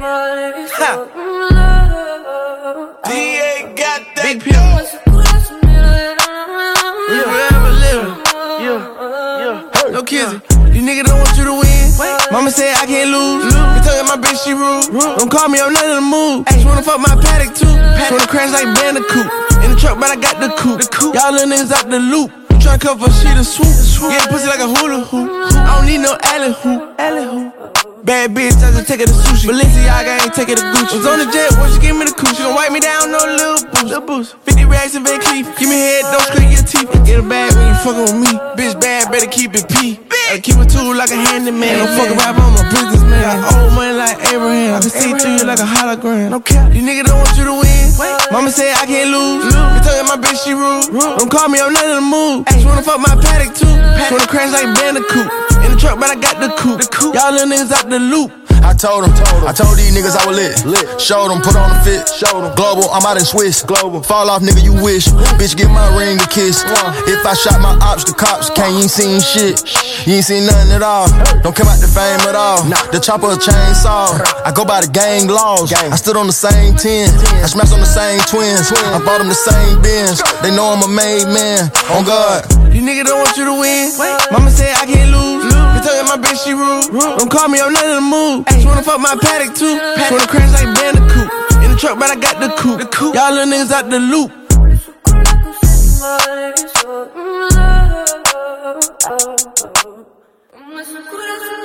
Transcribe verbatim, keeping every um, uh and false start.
D A got that big pill. We forever living. Yeah, yeah. No kissing. These niggas don't want you to win. Mama said I can't lose. They told my bitch she rude. Don't call me on none of the move. She wanna fuck my paddock too. She wanna crash like Bandicoot. In the truck, but I got the coupe. Y'all little niggas out the loop. Tryna cover shit and swoop. Get pussy like a hula hoop. I don't need no alley hoop. Alley hoop. Bad bitch, I just take her to sushi. Balenciaga ain't take her to Gucci. Was on the jet when she give me the coupe. She gon' wipe me down, no little boost. Little boost. fifty racks in Van Cleef. Give me head, don't scrape your teeth. Get a bag when you fuckin' with me. Bitch bad, better keep it P. I keep it tool like a handyman. Don't fuck around, I'm a businessman. I owe money like Abraham. I can see through you like a hologram. No cap. These niggas don't want you to win. Mama said I can't lose. They told my bitch she rude. Don't call me on none of the move. She wanna fuck my paddock too. She wanna crash like Bandicoot. In the truck, but I got the coupe. Y'all little niggas out the loop. I told them, I told these niggas I was lit. lit. Showed them, put on the fit. Showed them. Global, I'm out in Swiss. Global. Fall off, nigga, you wish. Bitch, give my ring a kiss. If I shot my ops, the cops can't, you ain't seen shit. You ain't seen nothing at all. Don't come out the fame at all. The chopper a chainsaw. I go by the gang laws. I stood on the same ten. I smashed on the same twins. I bought them the same Benz. They know I'm a made man. On God. These niggas don't want you to win. Mama said I can't lose. They told my bitch she rude. Don't call me on none of the move. She wanna fuck my paddock too. She wanna crash like Bandicoot. In the truck, but I got the coupe. Y'all little niggas out the loop. I'm